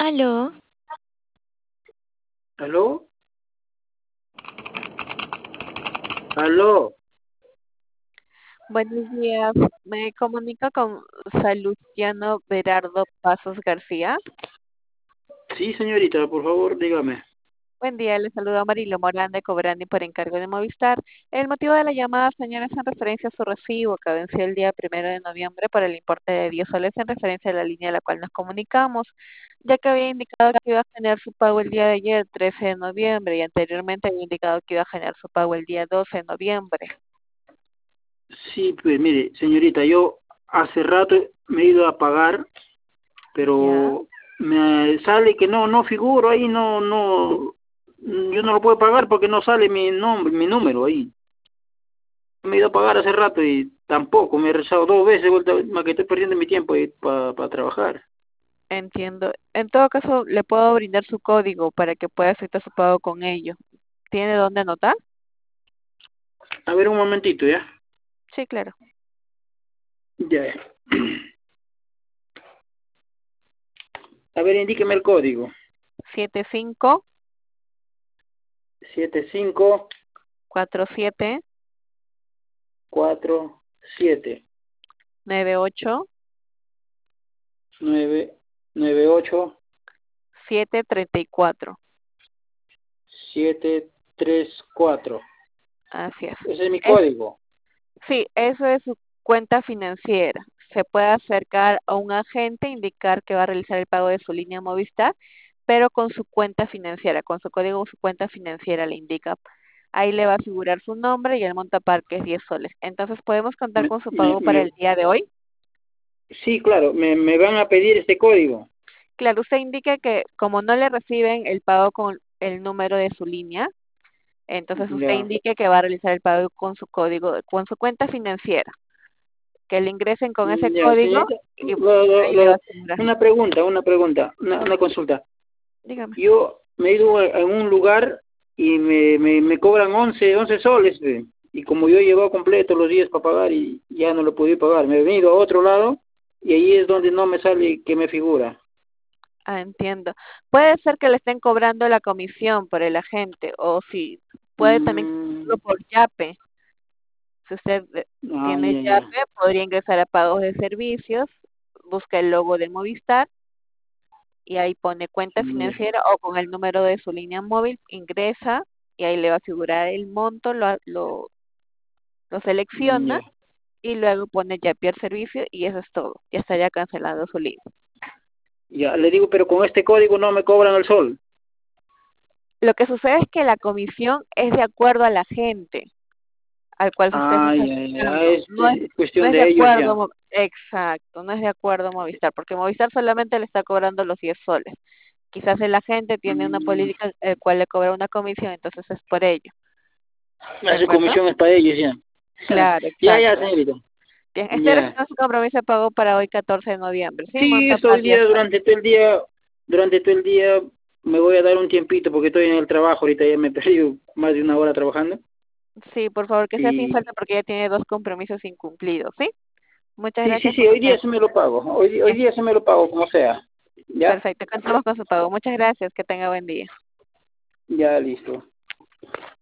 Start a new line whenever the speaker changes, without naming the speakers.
Aló,
¿Aló? ¿Aló?
Buenos días, me comunico con Salustiano Berardo Pasos García.
Sí, señorita, por favor, dígame.
Buen día, le saludo a Marilo Morán de Cobrani por encargo de Movistar. El motivo de la llamada, señora, es en referencia a su recibo que venció el día 1 de noviembre por el importe de 10 soles en referencia a la línea a la cual nos comunicamos, ya que había indicado que iba a generar su pago el día de ayer, 13 de noviembre, y anteriormente había indicado que iba a generar su pago el día 12 de noviembre.
Sí, pues mire, señorita, yo hace rato me he ido a pagar,
Ya.
pero me sale que no figuro ahí, yo no lo puedo pagar porque no sale mi nombre, mi número ahí. Me he ido a pagar hace rato y tampoco, me he rezado 2 veces, he vuelto, más que estoy perdiendo mi tiempo ahí para trabajar.
Entiendo. En todo caso, le puedo brindar su código para que pueda efectuar su pago con ello. ¿Tiene dónde anotar?
A ver, un momentito, ¿ya?
Sí, claro.
Ya. A ver, indíqueme el código.
75
75
47
47
98
998
734.
734.
Así es.
Ese es mi
Es,
código.
sí, eso es su cuenta financiera. Se puede acercar a un agente, indicar que va a realizar el pago de su línea Movistar, pero con su cuenta financiera, con su código, su cuenta financiera le indica. Ahí le va a figurar su nombre y el monto es 10 soles. Entonces, ¿podemos contar
Me,
con su
me,
pago para el
me-
día de hoy?
sí, claro, me van a pedir este código.
Claro, usted indica que como no le reciben el pago con el número de su línea, entonces usted
Ya.
indique que va a realizar el pago con su código, con su cuenta financiera, que le ingresen con ese
Ya,
código
señorita,
y ahí le va a asegurar.
una consulta.
Dígame.
Yo me he ido a un lugar y me cobran 11 soles, ve. Y como yo he llevado completo los días para pagar y ya no lo pude pagar, me he venido a otro lado y ahí es donde no me sale que me figura.
Ah, entiendo. Puede ser que le estén cobrando la comisión por el agente o si puede también hacerlo
Mm,
por Yape. Si usted tiene
ya, ya.
Yape, podría ingresar a pagos de servicios, busca el logo de Movistar y ahí pone cuenta
Ya,
financiera o con el número de su línea móvil, ingresa y ahí le va a figurar el monto, lo selecciona
ya.
y luego pone ya pierde servicio y eso es todo. Ya estaría cancelado su línea.
Ya, le digo, pero con este código no me cobran el sol.
Lo que sucede es que la comisión es de acuerdo a la gente al cual usted se está
Ya, ya,
afiliando.
es
No
cuestión
es de
de ellos
acuerdo,
ya.
exacto, no es de acuerdo a Movistar, porque Movistar solamente le está cobrando los 10 soles. Quizás el agente tiene una
Mm,
política el cual le cobra una comisión, entonces es por ello. ¿De
su
acuerdo?
comisión es para ellos ya.
Claro,
Ya, ya,
exacto.
señorita.
Bien, espero que
Ya.
no su compromiso de pago para hoy 14 de noviembre. Sí,
Sí,
monta
estoy
para 10
día,
soles.
durante todo el día me voy a dar un tiempito porque estoy en el trabajo, ahorita ya me he perdido más de una hora trabajando.
Sí, por favor, que sea sin
Y
falta porque ya tiene dos compromisos incumplidos, ¿sí? Muchas
sí, sí,
gracias
sí,
por su
hoy día
tiempo.
se me lo pago, hoy
Bien,
día se me lo pago como sea. ¿Ya?
perfecto. Contamos con su pago. Muchas gracias. Que tenga buen día.
Ya, listo.